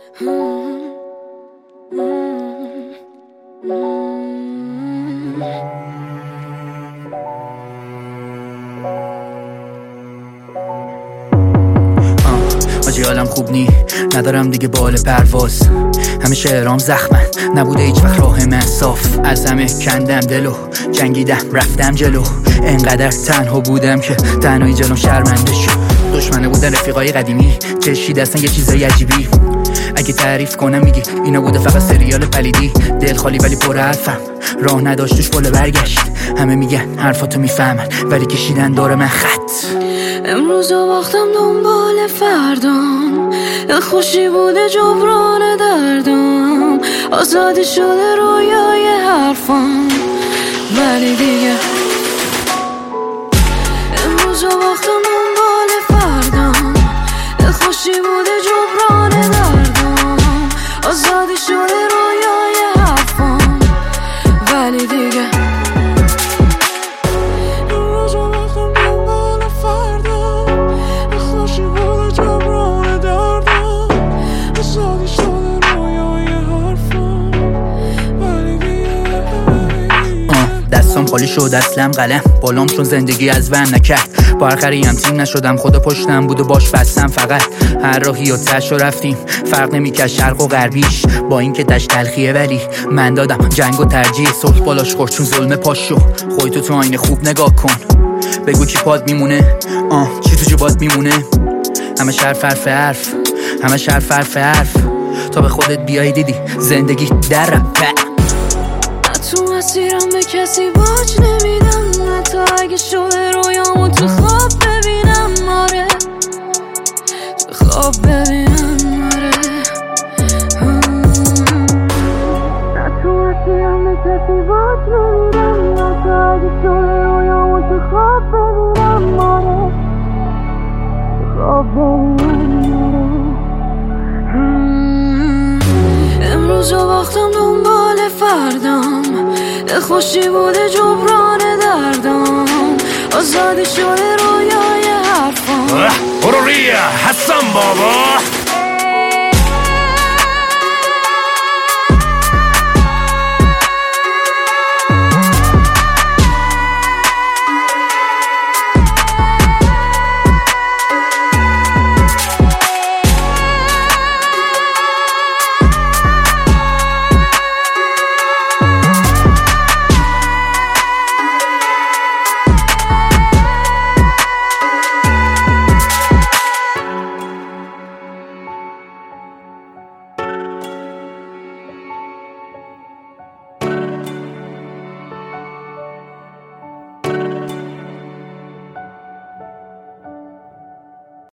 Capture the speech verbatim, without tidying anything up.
آجی حالم خوب نی، ندارم دیگه بال پرواز. همه شعرام زخمن، نبوده هیچ وقت راه من صاف. از همه کندم دلو، جنگیدم رفتم جلو. انقدر تنها بودم که تنهایی جلوم شرمنده شد. دشمنه بودن رفیقای قدیمی، چشید اصلا یه چیزای عجیبی. اگه تعریف کنم میگی اینا بوده فقط سریال پلیدی. دل خالی ولی پر حرفم، راه نداشتش پل برگشت. همه میگن حرفاتو میفهمن ولی کشیدن دور من خط. امروز وقتم دنبال فردام، خوشی بوده جبران دردام. آزادی شده رویای حرفام ولی دیگه. امروز وقتم دنبال فردام، خوشی بوده جبران دردام. آزادی شده رویای حرفام ولی دیگه. دستم خالی شد اصلم قلم بالام چون زندگی از ون نکرد. با آخری هم تیم نشدم، خدا پشتم بود و باش بستم فقط. هر راهی و تش رو رفتیم، فرق نمیکرد شرق و غربیش. با این که تش تلخیه ولی من دادم جنگ و ترجیح. صلح بالاش خورد چون ظلم پاشو. خودتو تو آینه خوب نگاه کن، بگو کی پاد میمونه، آه چی تو جوبات میمونه. همه حرف حرف حرف، همه حرف حرف حرف. تا به خودت بیای دیدی زندگی در رفت. تو مسیرم به کسی باج نمیدم، حتی اگه شده رویامو تو خواب ببینم. آره تو خواب ببینم. آره تو مسیرم به کسی باج نمیدم، حتی اگه شده رویامو تو خواب ببینم. آره تو خواب ببینم. امروز وقتم دنبال فردام، خوشی بوده جبران دردام. آزادی شده رویای حرفام. برو ریا حسن بابا.